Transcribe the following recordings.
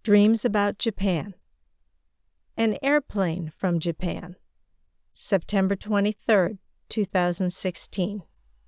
Dreams about Japan. An airplane from Japan. September 23, 2016.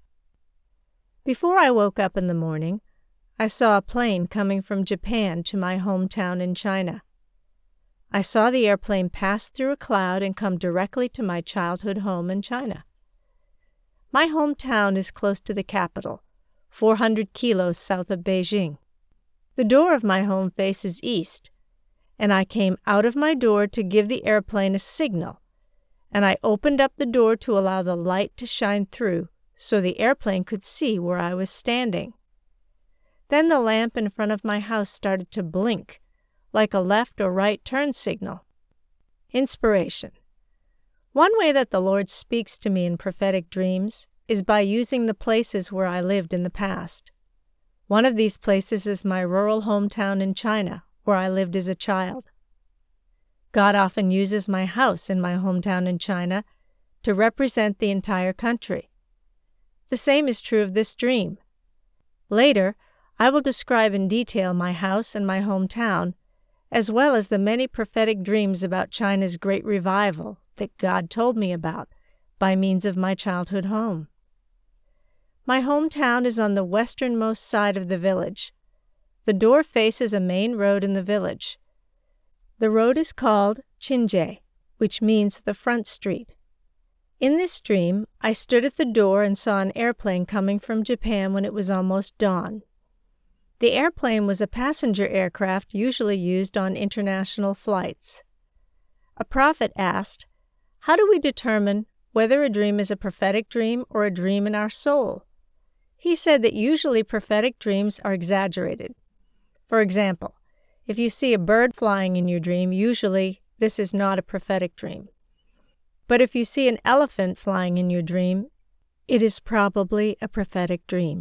Before I woke up in the morning, I saw a plane coming from Japan to my hometown in China. I saw the airplane pass through a cloud and come directly to my childhood home in China. My hometown is close to the capital, 400 kilos south of Beijing. The door of my home faces east, and I came out of my door to give the airplane a signal, and I opened up the door to allow the light to shine through so the airplane could see where I was standing. Then the lamp in front of my house started to blink, like a left or right turn signal. Inspiration. One way that the Lord speaks to me in prophetic dreams is by using the places where I lived in the past. One of these places is my rural hometown in China, where I lived as a child. God often uses my house in my hometown in China to represent the entire country. The same is true of this dream. Later, I will describe in detail my house and my hometown, as well as the many prophetic dreams about China's great revival that God told me about by means of my childhood home. My hometown is on the westernmost side of the village. The door faces a main road in the village. The road is called Qinjie, which means the front street. In this dream, I stood at the door and saw an airplane coming from Japan when it was almost dawn. The airplane was a passenger aircraft usually used on international flights. A prophet asked, "How do we determine whether a dream is a prophetic dream or a dream in our soul?" He said that usually prophetic dreams are exaggerated. For example, if you see a bird flying in your dream, usually this is not a prophetic dream. But if you see an elephant flying in your dream, it is probably a prophetic dream.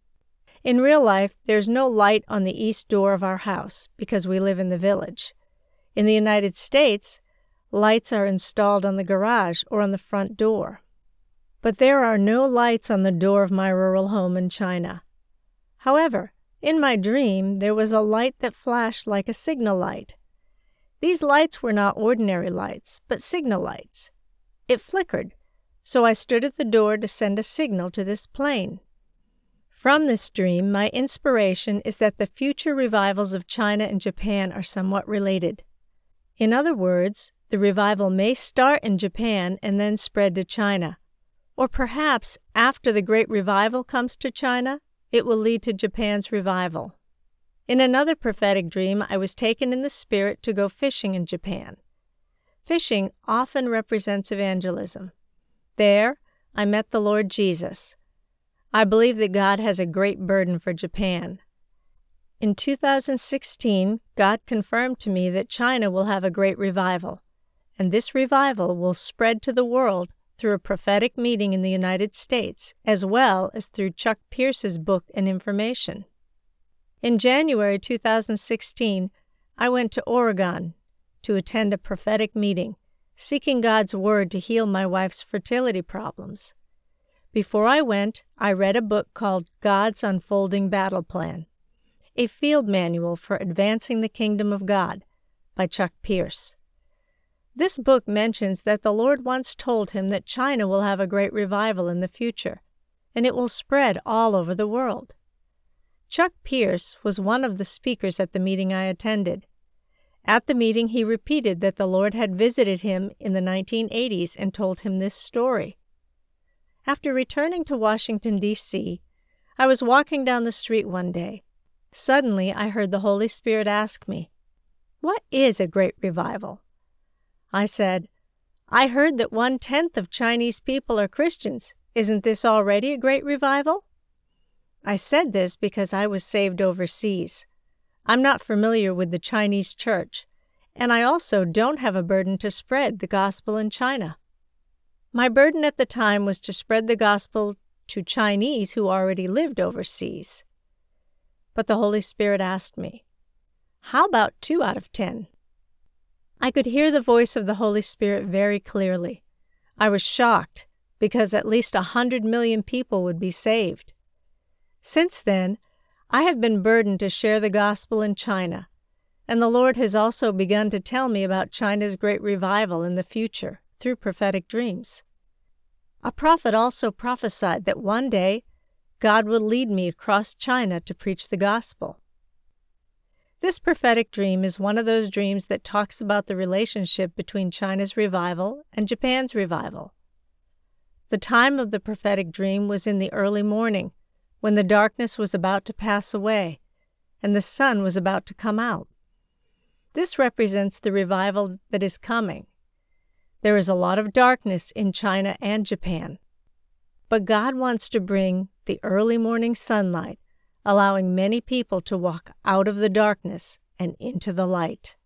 In real life, there's no light on the east door of our house because we live in the village. In the United States, lights are installed on the garage or on the front door. But there are no lights on the door of my rural home in China. However, in my dream, there was a light that flashed like a signal light. These lights were not ordinary lights, but signal lights. It flickered, so I stood at the door to send a signal to this plane. From this dream, my inspiration is that the future revivals of China and Japan are somewhat related. In other words, the revival may start in Japan and then spread to China. Or perhaps after the great revival comes to China, it will lead to Japan's revival. In another prophetic dream, I was taken in the spirit to go fishing in Japan. Fishing often represents evangelism. There, I met the Lord Jesus. I believe that God has a great burden for Japan. In 2016, God confirmed to me that China will have a great revival, and this revival will spread to the world through a prophetic meeting in the United States, as well as through Chuck Pierce's book and information. In January 2016, I went to Oregon to attend a prophetic meeting, seeking God's word to heal my wife's fertility problems. Before I went, I read a book called God's Unfolding Battle Plan, a field manual for advancing the kingdom of God by Chuck Pierce. This book mentions that the Lord once told him that China will have a great revival in the future, and it will spread all over the world. Chuck Pierce was one of the speakers at the meeting I attended. At the meeting, he repeated that the Lord had visited him in the 1980s and told him this story. After returning to Washington, D.C., I was walking down the street one day. Suddenly, I heard the Holy Spirit ask me, "What is a great revival?" I said, "I heard that 1/10 of Chinese people are Christians. Isn't this already a great revival?" I said this because I was saved overseas. I'm not familiar with the Chinese church, and I also don't have a burden to spread the gospel in China. My burden at the time was to spread the gospel to Chinese who already lived overseas. But the Holy Spirit asked me, "How about 2 out of 10? I could hear the voice of the Holy Spirit very clearly. I was shocked because at least 100 million people would be saved. Since then, I have been burdened to share the gospel in China, And the Lord has also begun to tell me about China's great revival in the future through prophetic dreams. A prophet also prophesied that one day God would lead me across China to preach the gospel. This prophetic dream is one of those dreams that talks about the relationship between China's revival and Japan's revival. The time of the prophetic dream was in the early morning, when the darkness was about to pass away, and the sun was about to come out. This represents the revival that is coming. There is a lot of darkness in China and Japan, but God wants to bring the early morning sunlight, allowing many people to walk out of the darkness and into the light.